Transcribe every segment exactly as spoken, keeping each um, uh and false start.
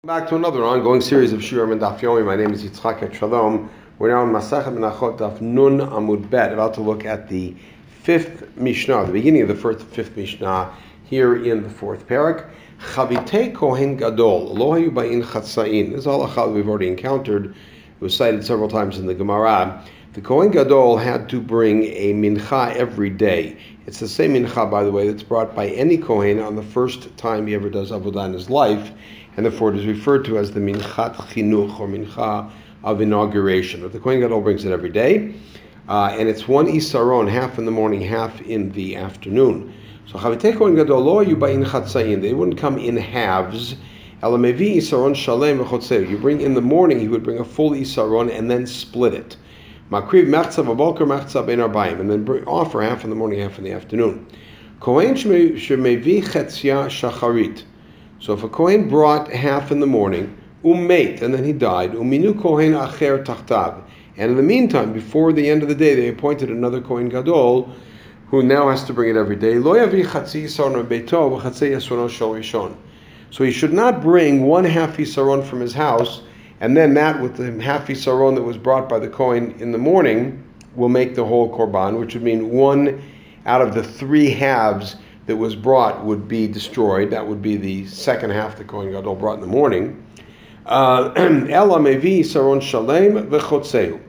Back to another ongoing series of Shiurim and Daf Yomi. My name is Yitzchak et Shalom. We're now in Masachet Menachot Daf Nun Amud Bet, about to look at the fifth Mishnah, the beginning of the first fifth Mishnah here in the fourth parak. Chavitei Kohen Gadol Lo Hayu Ba'in Chatzain. This is a halakha we've already encountered. It was cited several times in the Gemara. The Kohen Gadol had to bring a mincha every day. It's the same mincha, by the way, that's brought by any Kohen on the first time he ever does avodah in his life, and therefore it is referred to as the minchat chinuch, or mincha of inauguration. But the Kohen Gadol brings it every day, uh, and it's one isaron, half in the morning, half in the afternoon. So Chavitei Kohen Gadol lo hayu ba'in chatzayin. They wouldn't come in halves. Elamevi isaron shalem v'chotzeu. You bring in the morning, he would bring a full isaron and then split it. Makriv mechza v'bolker mechza bein arbayim, and then bring, offer half in the morning, half in the afternoon. Kohen shemevi chetzia shacharit. So if a Kohen brought half in the morning, ummate, and then he died, uminu Kohen acher tachtav, and in the meantime, before the end of the day, they appointed another Kohen Gadol, who now has to bring it every day. Lo yavi chatzi yisaron beito v'chatzi yisaron shel rishon. So he should not bring one half yisaron from his house, and then that with the half yisaron that was brought by the Kohen in the morning will make the whole korban, which would mean one out of the three halves that was brought would be destroyed. That would be the second half the Kohen Gadol brought in the morning. Ela mevi yisaron shalem v'chotzeu.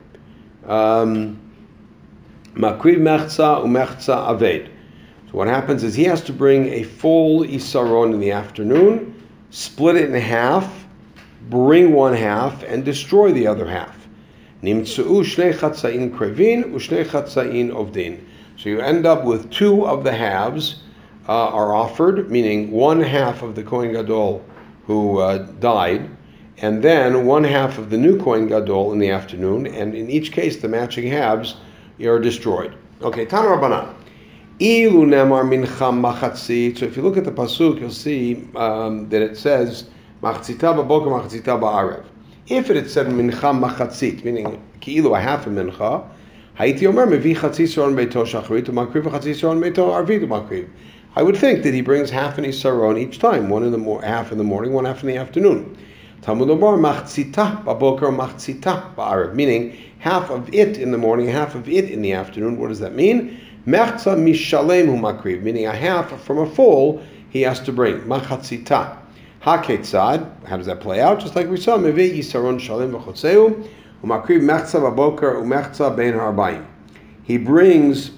Makriv mechza umechza aved. So what happens is he has to bring a full isaron in the afternoon, split it in half, bring one half, and destroy the other half. Nimtzeu shnei chatzain krevin u'shnei chatzain ovdin. So you end up with two of the halves uh, are offered, meaning one half of the Kohen Gadol who uh, died, and then one half of the new Kohen Gadol in the afternoon, and in each case the matching halves are destroyed. Okay, Tana Rabbanan. Ilu nemar mincha machatzit. So if you look at the pasuk, you'll see um, that it says machatzita b'boker, machatzita ba'arev. If it had said mincha machatzit, meaning ki'ilu a half a mincha, haiti omer mevi chatzi saron beito shacharit u'makriv chatzi saron beito arvit u'makriv. I would think that he brings half an isaron each time, one in the mo- half in the morning, one half in the afternoon. Talmud Omar machatzita b'boker, machatzita ba'arev, meaning half of it in the morning, half of it in the afternoon. What does that mean? Mechza mishalem hu makriv, meaning a half from a full he has to bring. Machatzita. Haketzad. How does that play out? Just like we saw, mevi yisaron shalem v'chotzeu, hu makriv mechza b'boker u'mechza bein harbayim. He brings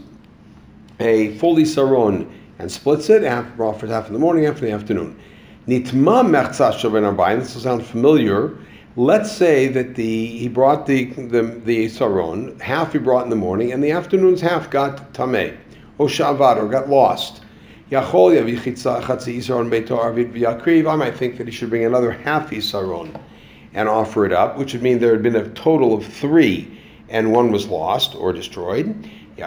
a full yisaron and splits it, half offers half in the morning, half in the afternoon. Nitma mechza shel bein harbayim. This will sound familiar. Let's say that the he brought the the the saron, half he brought in the morning, and the afternoon's half got tameh, or shavad, or got lost. Yachol yavi chatzi isaron beito arvit v'yakriv. I might think that he should bring another half isaron and offer it up, which would mean there had been a total of three, and one was lost or destroyed.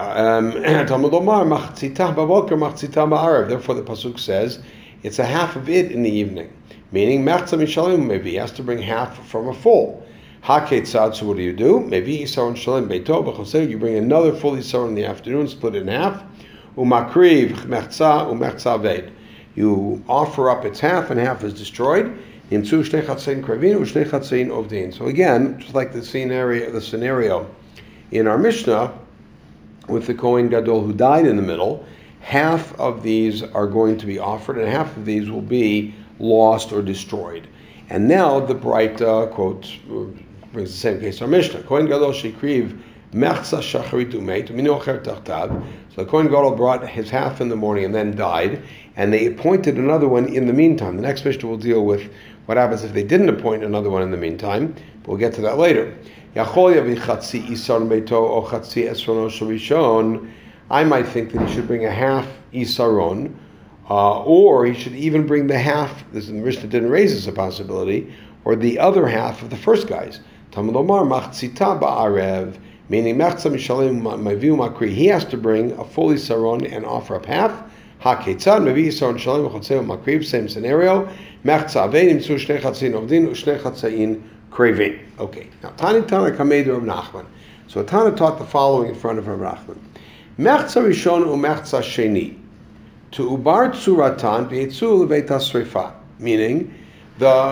Talmud Omar machatzita b'boker, machatzita ba'arev. Therefore, the pasuk says it's a half of it in the evening. Meaning, mechza mishalem, maybe he has to bring half from a full. Haketzad, so what do you do? Maybe isaron shalem beito b'choseu, you bring another full isaron in the afternoon, split it in half. Umakriv mechza umechza aved. You offer up its half, and half is destroyed. Nimtzu shnei chatzein krevin u'shnei chatzein ovdin. So again, just like the scenario, the scenario in our Mishnah with the Kohen Gadol who died in the middle, half of these are going to be offered, and half of these will be lost or destroyed. And now the Braita quote brings the same case to our Mishnah. Kohen Gadol shekriv mechza shacharit umeit uminu acher tachtav. So the Kohen Gadol brought his half in the morning and then died, and they appointed another one in the meantime. The next Mishnah will deal with what happens if they didn't appoint another one in the meantime. But we'll get to that later. Yachol yavi chatzi isaron beito o chatzi esrono shel rishon. I might think that he should bring a half isaron, Uh, or he should even bring the half, this the Mishnah didn't raise this a possibility, or the other half of the first guys. Talmud Omar machatzita ba'arev, meaning mechza mishalem maviu makri. He has to bring a full isaron and offer up half. Haketzad mevi isaron shalem v'chotzeu makriv. Same scenario. Mechza aved imtzu shnei chatzein ovdin u'shnei chatzein krevin. Okay. Now Tani Tana Kamedu Rav Nachman. So Tana taught the following in front of Rav Nachman. Mechza rishon u'mechza sheni. To ubar tsuratan v'yetzu leveit hasrefa, meaning the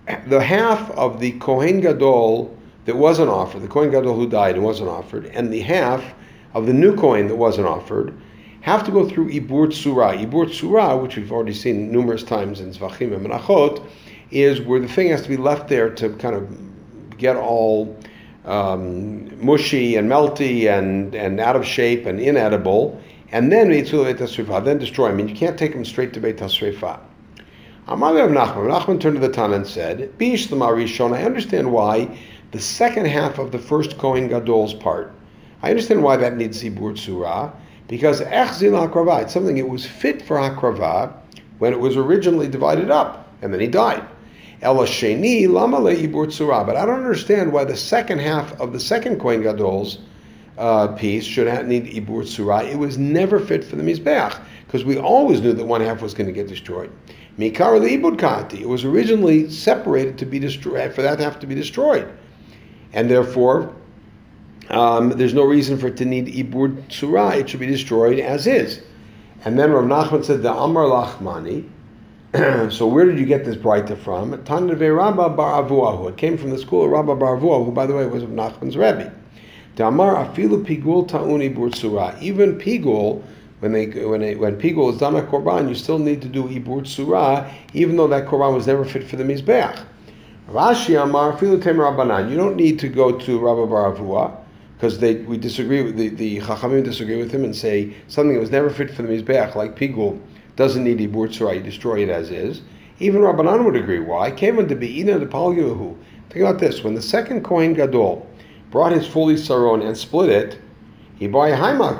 the half of the Kohen Gadol that wasn't offered, the Kohen Gadol who died and wasn't offered, and the half of the new Kohen that wasn't offered, have to go through Ibur Tzura. Ibur Tzura, which we've already seen numerous times in Zvachim and Menachot, is where the thing has to be left there to kind of get all um, mushy and melty and, and out of shape and inedible, and then then destroy. I mean, you can't take them straight to Beit HaSrefa. Amar Rav Nachman. Nachman turned to the Tana and said, Bish Lamar Rishon, I understand why the second half of the first Kohen Gadol's part, I understand why that needs Ibur Tzura, because Echzil HaKravah, it's something it was fit for HaKravah when it was originally divided up, and then he died. Ela Sheni Lama Le Ibur Tzura, but I don't understand why the second half of the second Kohen Gadol's uh, piece should have, need Ibur Tzura. It was never fit for the Mizbeach, because we always knew that one half was going to get destroyed. Mikar Leibud Kati, it was originally separated to be destroyed, for that to have to be destroyed. And therefore, um, there's no reason for it to need Ibur Tzura, it should be destroyed as is. And then Rav Nachman said, the Amar Lachmani, so where did you get this Braita from? Tanave Rabba Bar Avuahu, it came from the school of Rabba Bar Avuahu, who by the way was of Nachman's Rebbe. The Amar Afilu Pigul Ta'un Ibur Tzura, even Pigul, When they when they, when Pigul is done a korban, you still need to do Ibur Tzura, even though that korban was never fit for the Mizbeach. Rashi Amar Filu Tem Rabbanan. You don't need to go to Rabba Bar Avua, because they we disagree with the, the Chachamim disagree with him and say something that was never fit for the Mizbeach, like Pigul, doesn't need Ibur Tzura, you destroy it as is. Even Rabbanan would agree. Why? Came on to be Ina the Palgilahu. Think about this: when the second Kohen Gadol brought his fully saron and split it, either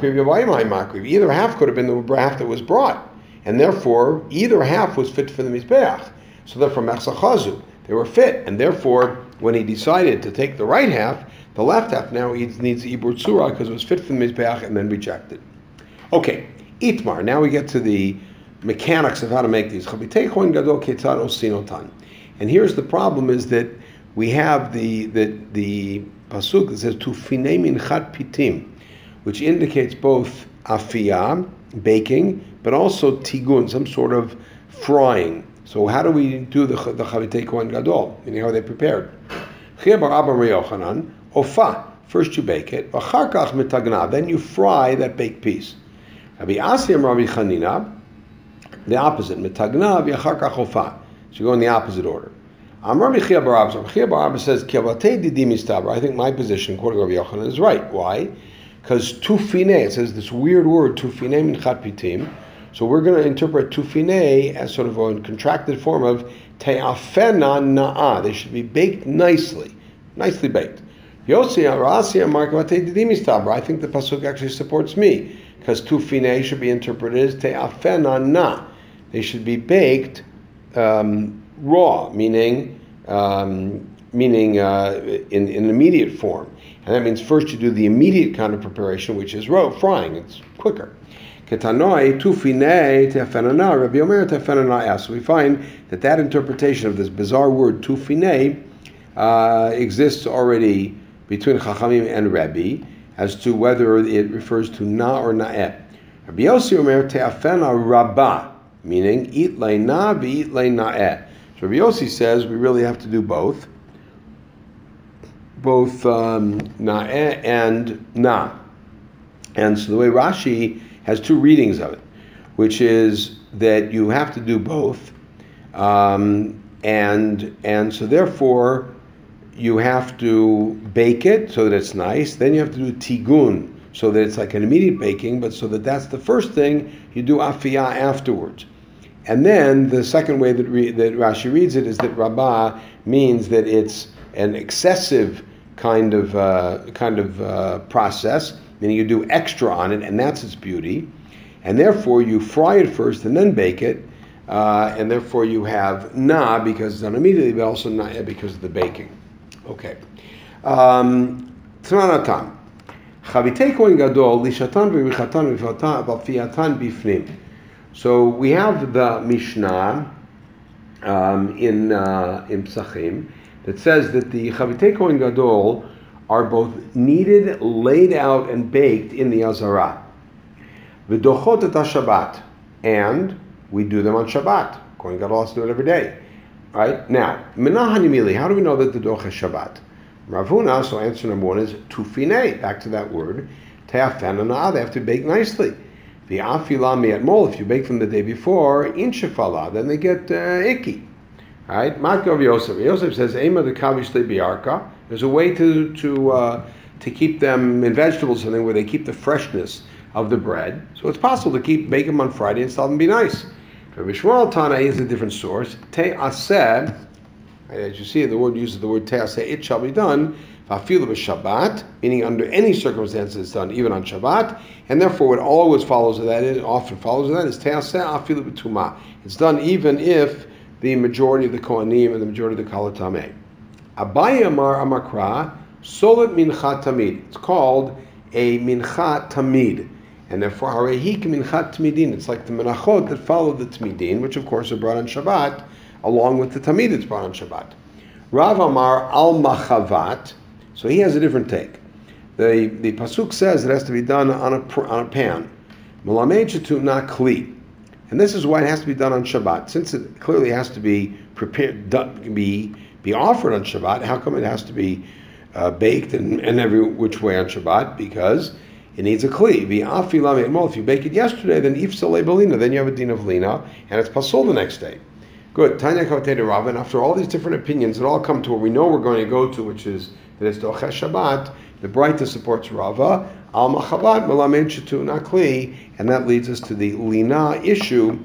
half could have been the half that was brought, and therefore either half was fit for the Mizbeach. So therefore, Mechzachazu, they were fit, and therefore, when he decided to take the right half, the left half now he needs Ibur Tzura because it was fit for the Mizbeach and then rejected. Okay, Itmar. Now we get to the mechanics of how to make these. And here's the problem: is that we have the the the pasuk that says Tufine min chat pitim, which indicates both afiyah, baking, but also tigun, some sort of frying. So how do we do the the Chavitei Kohen Gadol? Meaning how are they prepared? Ofa. First you bake it, then you fry that baked piece. Rabbi Asiyam Rabbi Chanina, the opposite, mitagnav yacharkach ofa. So you go in the opposite order. Amar Rabbi Chia bar Abba. Rabbi Chia bar Abba says, Kiavatei didi mistaber. I think my position, according to Rabbi Yochanan, is right. Why? Because tufine, it says this weird word, tufine min chat pitim. So we're going to interpret tufine as sort of a contracted form of te'afena na'ah. They should be baked nicely, nicely baked. Yossi Arasi Amar Kiavatei didi mistaber. I think the pasuk actually supports me, because tufine should be interpreted as te'afena na. They should be baked um, raw, meaning um, meaning uh, in, in immediate form. And that means first you do the immediate kind of preparation, which is raw, frying. It's quicker. Ketanoi tufine te'afenana, Rabbi Omer te'afenana. So we find that that interpretation of this bizarre word tufine uh, exists already between Chachamim and Rebbe as to whether it refers to na or na'et. Rabbi Yossi Omer te'afena rabba, meaning eat lei na v'eat lei na'et. So Rabbi Yossi says we really have to do both. Both um, na'eh and na. And so the way Rashi has two readings of it, which is that you have to do both, um, and and so therefore you have to bake it so that it's nice. Then you have to do tigun so that it's like an immediate baking, but so that that's the first thing. You do afiyah afterwards. And then the second way that re, that Rashi reads it is that Rabbah means that it's an excessive kind of uh, kind of uh, process, meaning you do extra on it, and that's its beauty. And therefore you fry it first and then bake it, uh, and therefore you have na because it's done immediately, but also na because of the baking. Okay. Um, Tzranatam. Chavitei Kohen Gadol lishatan v'richatan v'fiatan bifnim. So we have the Mishnah um, in uh, in Psachim that says that the Chavitei Kohen Gadol are both kneaded, laid out, and baked in the Azara. V'dochot et Shabbat, and we do them on Shabbat. Kohen Gadol has to do it every day. Right? Now, Menahanimili, how do we know that the Doch is Shabbat? Rav Huna, so answer number one is Tufine, back to that word. Te'afen anah, they have to bake nicely. V'afila mi'atmol, if you bake them the day before, in shefala, then they get uh, icky. Right? Matkov Yosef. Yosef says, Ema de kavish le biarka. There's a way to to uh, to keep them in vegetables, something where they keep the freshness of the bread. So it's possible to keep bake them on Friday and still them be nice. Rabbi Shmuel Tana is a different source. Te'aseh, as you see, the word uses the word te'aseh, it shall be done. V'afilu b'Shabbat, meaning under any circumstances it's done, even on Shabbat. And therefore, what always follows of that, is, often follows of that, is te'aseh afilu b'tumah. It's done even if the majority of the Kohanim and the majority of the Kala Tameh. Abaye Amar Amakra, Solet Mincha Tamid. It's called a Mincha Tamid. And therefore, Harehik Minchat Tmidin. It's like the Menachot that follow the Tmidin, which of course are brought on Shabbat, along with the Tamid that's brought on Shabbat. Rav Amar Al Machavat. So he has a different take. The the pasuk says it has to be done on a on a pan. Melamed shetu na kli. And this is why it has to be done on Shabbat. Since it clearly has to be prepared, be be offered on Shabbat, how come it has to be uh, baked and, and every which way on Shabbat? Because it needs a kli. If you bake it yesterday, then ifsale belina, then you have a din of lina, and it's pasol the next day. Good. Tanya Kavatei Rav, and after all these different opinions, it all come to where we know we're going to go to, which is that it's Dochesh Shabbat. The Breita supports Rava. Al Machavat Melamed Shetu Nakli, and that leads us to the lina issue,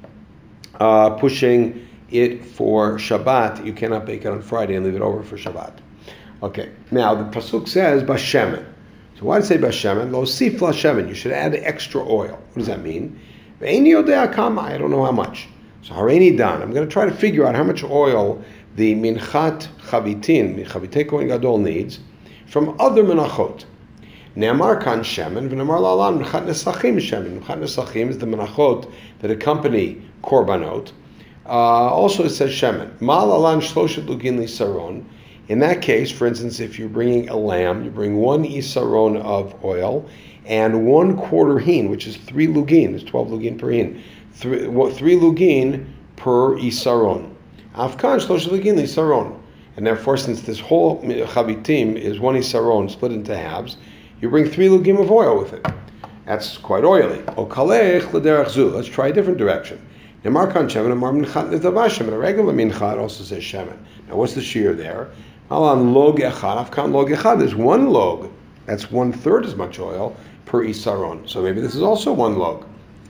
uh, pushing it for Shabbat. You cannot bake it on Friday and leave it over for Shabbat. Okay. Now the pasuk says Bashemen. So why does it say Bashemen? Lo sifla shemen. You should add extra oil. What does that mean? Ve'eni yodea kama. I don't know how much. So hareini dan. I'm going to try to figure out how much oil the minchat chavitin, chavitei kohen gadol needs from other menachot. Ne'amar kan shemen v'ne'amar la'alan minchat nesachim shemen. Minchat nesachim is the menachot that accompany korbanot. Uh, also it says shemen. Ma la'alan shloshet lugin lisaron. In that case, for instance, if you're bringing a lamb, you bring one isaron of oil and one quarter hin, which is three lugin. There's twelve lugin per hin. Three, three lugin per isaron. Afkan shlosh lugin isaron. And therefore, since this whole chavitim is one isaron split into halves, you bring three lugim of oil with it. That's quite oily. Okalech l'derech zu. Let's try a different direction. Nemar kan shemen, amar minchat nedava shemen. A regular minchat also says shemen. Now, what's the shear there? Alan log echad, afkan log echad. There's one log. That's one third as much oil per isaron. So maybe this is also one log.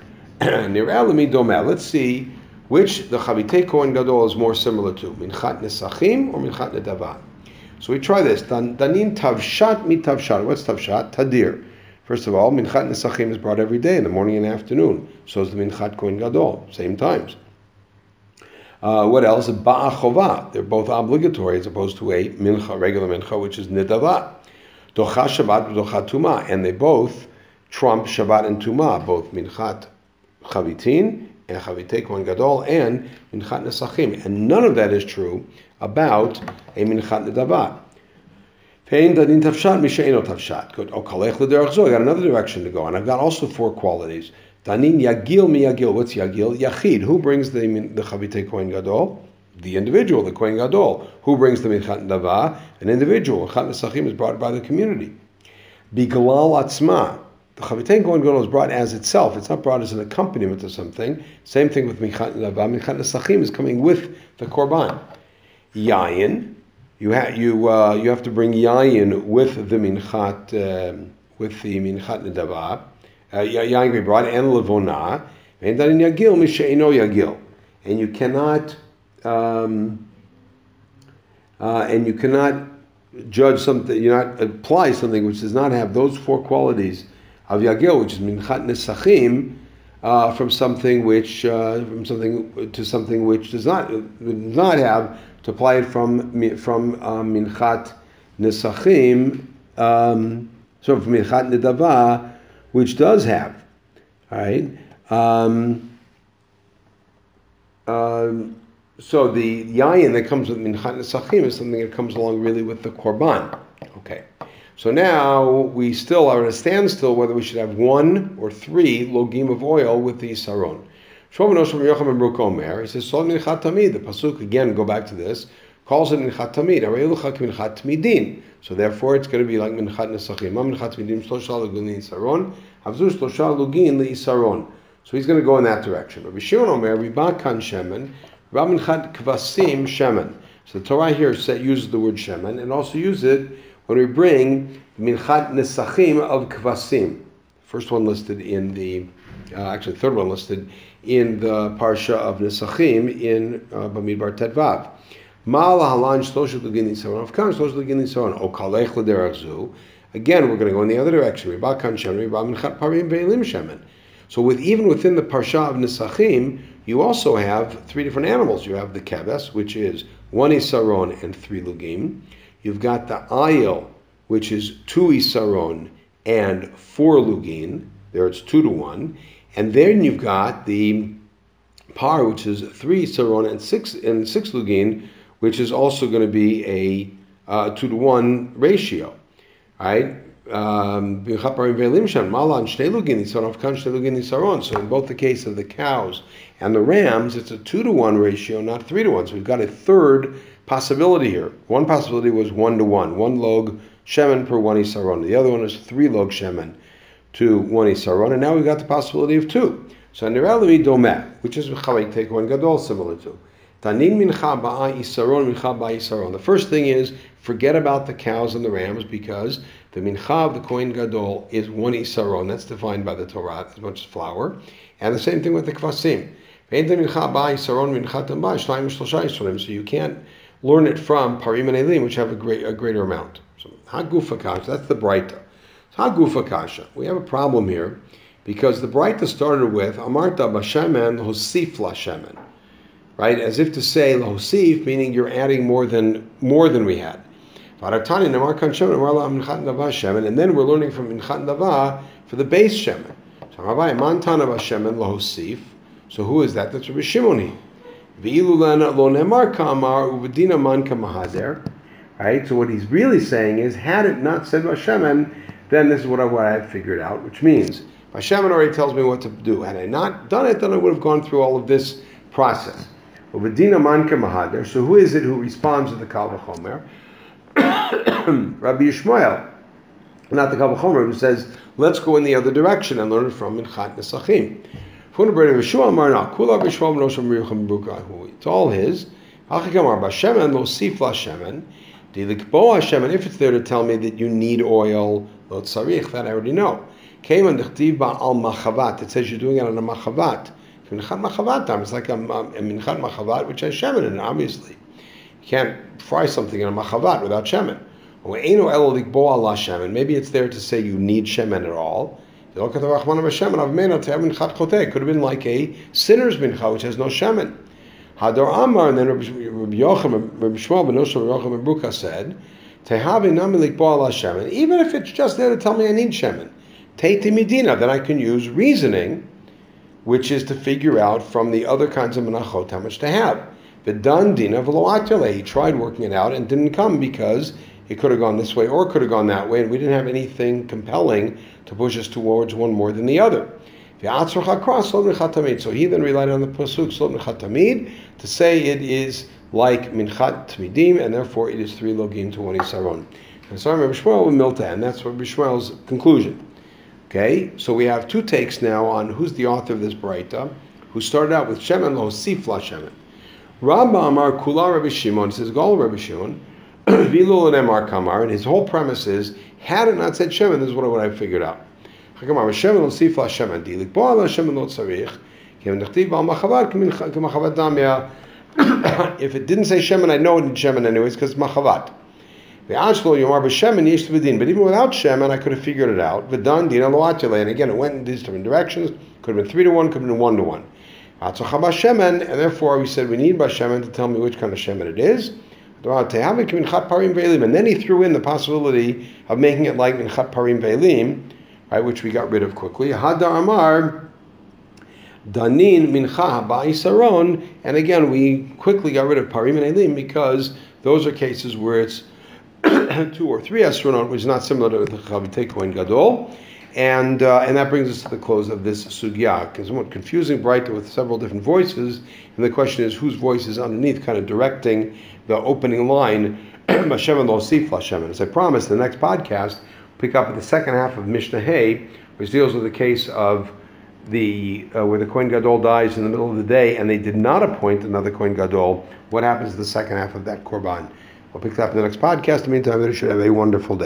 Let's see which the chavitei kohen gadol is more similar to, minchat nesachim or minchat nedava. So we try this. Danin tavshat mi tavshat. What's tavshat? Tadir. First of all, minchat nesachim is brought every day in the morning and afternoon. So is the minchat kohen gadol, same times. Uh, what else? Ba'achova. They're both obligatory as opposed to a mincha, regular mincha, which is nidava. Docha Shabbat, docha tuma, and they both trump Shabbat and tuma, both minchat chavitin and chavitei kohen gadol and minchat nesachim, and none of that is true about a minchat nidava. Fein dadin tavshat misheino tavshat. Good. Okalech l'derech zo. I got another direction to go, and I've got also four qualities. Danin yagil mi yagil. What's yagil? Yachid. Who brings the the chavitei kohen gadol? The individual, the kohen gadol. Who brings the minchat nidava? An individual. Minchat nesachim is brought by the community. Biglal atzma. The chavitei kohen gadol is brought as itself. It's not brought as an accompaniment to something. Same thing with minchat nidava. Minchat nesachim is coming with the korban. Yayin. You have you uh, you have to bring yayin with the minchat um, with the minchat nidava. Uh, yayin can be brought and levona, and then yagil misheino yagil, and you cannot um, uh, and you cannot judge something, you not apply something which does not have those four qualities of yagil, which is minchat nesachim, uh, from something which uh, from something to something which does not does not have, to apply it from from uh, minchat nesachim, um, so from minchat nedava, which does have, all right. Um, um, so the yayin that comes with minchat nesachim is something that comes along really with the korban. Okay. So now we still are at a standstill whether we should have one or three logim of oil with the isaron. Shmuel ben Osham Yocham ben Bruk Omer. He says, Sol Minchat Tamid. The pasuk again, go back to this, calls it Minchat Tamid. Areilucha Minchat Tamidin. So therefore, it's going to be like Minchat Nesachim. Ma Minchat Tamidim Shlosha Lugin Isaron. Havzu Shlosha Lugin Isaron. So he's going to go in that direction. Rabbi Shimon Omer, Riba Kan Shemen, Rabbi Minchat Kvasim Shemen. So the Torah here uses the word Shemen, and also uses it when we bring Minchat Nesachim of Kvasim. First one listed in the, uh, actually the third one listed in the Parsha of Nesachim in uh, Bamidbar Tetvav. Ma lahalan shlosh lugin nisaron. Of course, shlosh lugin nisaron. O kalech l'derech zu. Again, we're going to go in the other direction. Riba kan shemen, riba minchat parim ve'elim shemen. So with even within the Parsha of Nesachim, you also have three different animals. You have the keves, which is one isaron and three lugim. You've got the ayil, which is two isaron and four lugin. There it's two to one. And then you've got the par, which is three isaron and six and six lugin, which is also going to be a uh, two to one ratio, right? Um, so in both the case of the cows and the rams, it's a two to one ratio, not three to one. So we've got a third possibility here. One possibility was one to one, one log shemen per one isaron. The other one is three log shemen to one isaron, and now we've got the possibility of two. So nirelami domeh, which is chavik take one gadol similar to. Tanin mincha ba'a isaron mincha ba'a isaron. The first thing is forget about the cows and the rams because the mincha of the kohen gadol is one isaron. That's defined by the Torah as much as flour, and the same thing with the kvasim. So you can't learn it from parim and elim, which have a great a greater amount. So hagufa kasha, that's the Braita. So hagufa kasha. We have a problem here because the Braita started with amarta b'shemen hosif lashemen, right? As if to say lahosif, meaning you're adding more than more than we had. And then we're learning from Minchat Nava for the base Shemen. So Rabbi Mantana Shemen lahosif. So who is that? That's Rabbi Shimoni. Right? So what he's really saying is, had it not said Bashemen, then this is what I, what I figured out, which means Bashemen already tells me what to do. Had I not done it, then I would have gone through all of this process. So who is it who responds to the Kal V'chomer? Rabbi Yishmael, not the Kal V'chomer, who says, let's go in the other direction and learn it from Minchat Nesachim. It's all his. If it's there to tell me that you need oil, that I already know. It says you're doing it on a machavat. It's like a, a minchat machavat which has shemen in it, obviously. You can't fry something in a machavat without shemen. Maybe it's there to say you need shemen at all. It could have been like a sinner's mincha which has no shemen. Hadar Amar, and then Rabbi Yocham, Rabbi Shmuel ben Osham, Rabbi Yocham ben Bruka said, even if it's just there to tell me I need shemen, Teiti Medina, then I can use reasoning, which is to figure out from the other kinds of menachot how much to have. V'dan dina v'lo atele. He tried working it out and didn't come because it could have gone this way or could have gone that way, and we didn't have anything compelling to push us towards one more than the other. So he then relied on the pasuk Slot Minchat Tamid to say it is like Minchat Tmidim, and therefore it is three logim to one isaron. And so Rabbi Shmuel and Milta, and that's Rabbi Shmuel's conclusion. Okay, so we have two takes now on who's the author of this Braita, who started out with Shemen lo sifla Shemen. Rabba Amar Kula Rabbi Shimon, he says Gol Rabbi Shimon, Vilul and Emar Kamar, and his whole premise is, had it not said Shemen, this is what I figured out. If it didn't say Shemen, I know it in Shemen anyways, because it's Machavat. But even without Shemen, I could have figured it out. And again, it went in these different directions. Could have been three to one, could have been one to one. And therefore we said we need Bashemen to tell me which kind of Shemen it is. And then he threw in the possibility of making it like Minchat Parim Ve'elim, right, which we got rid of quickly. Hadar Amar Danin Mincha Ba'isaron, and again we quickly got rid of Parim and Elim because those are cases where it's two or three Esronot, which is not similar to the Chavitei Kohen Gadol. And uh, and that brings us to the close of this sugya. It's somewhat confusing, bright, with several different voices. And the question is, whose voice is underneath, kind of directing the opening line, Hashem and Losif Hashem. And as I promised, the next podcast, pick up at the second half of Mishnah Hay, which deals with the case of the uh, where the Kohen Gadol dies in the middle of the day, and they did not appoint another Kohen Gadol. What happens to the second half of that korban? We'll pick that up in the next podcast. In the meantime, everybody should have a wonderful day.